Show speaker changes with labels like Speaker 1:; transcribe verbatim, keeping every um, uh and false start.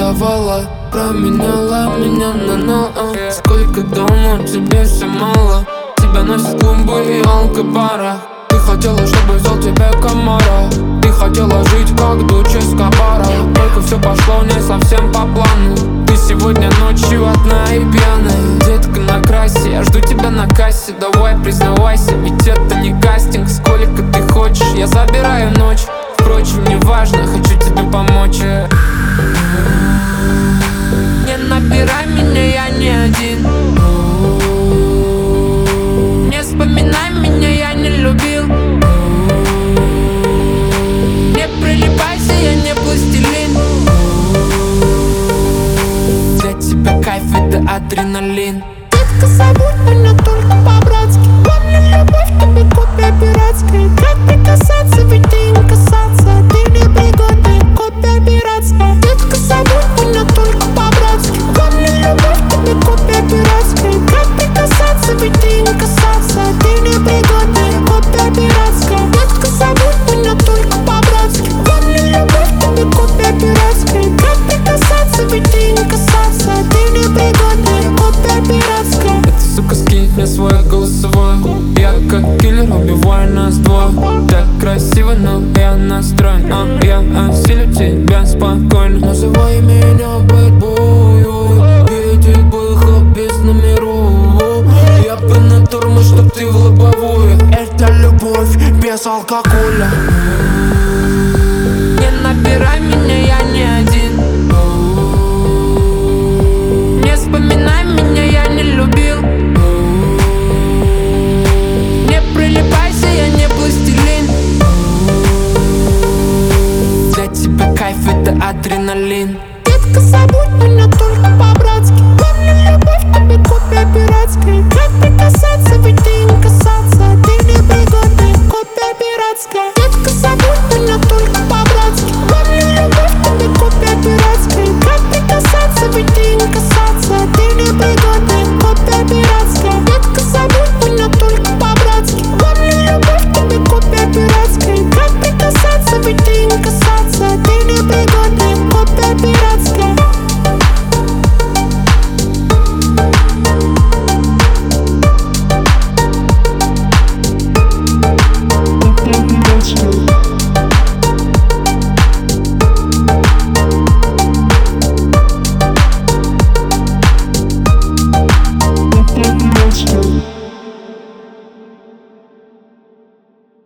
Speaker 1: давала, променяла меня на на а. Сколько думаю, тебе все мало. Тебя носят клумбы и алкобара. Ты хотела, чтобы взял тебе комара. Ты хотела жить как дочь Эскобара. Только все пошло не совсем по плану. Ты сегодня ночью одна и пьяная. Детка на крассе, я жду тебя на кассе. Давай признавайся, ведь это не кастинг. Сколько ты хочешь, я забираю ночь. Впрочем, не важно, хочу тебе помочь. Не набирай меня, я не один. Не вспоминай меня, я не любил. Не прилипайся, я не пластилин. Для тебя кайф — это адреналин.
Speaker 2: Детка, забудь меня только по-братски. Помню, любовь тебе копия пиратская. Как прикасаться, ведь ты не касаться. Ты непригодная, копия пиратская. Детка, забудь меня только по-братски. Помню, любовь тебе копия пиратская. Как прикасаться, ведь ты не касаться. Ты непригодная, копия пиратская. Детка, забудь меня только по-братски. Помню, любовь тебе копия пиратская. Как прикасаться, ведь ты не касаться. Ты непригодная, копия пиратская.
Speaker 1: Сука, скинь мне свой голосовой. Я как киллер, убиваю нас двое. Так красиво, но я настроен, а я осилю тебя спокойно. Называй меня бэтбою. Едет выхлоп без номеров. Я бы на турму, чтоб ты в лобовую.
Speaker 2: Это любовь без алкоголя.
Speaker 1: Не набирай меня, я не один. Не вспоминай меня, я не любил. Не прилипайся, я не пластилин. Для тебя кайф — это адреналин.
Speaker 2: Детка, забудь меня только по-братски. Помню, любовь тебе копия пиратская. Как прикасаться, ведь ты не касаться. Ты непригодная, копия пиратская. Детка, забудь меня только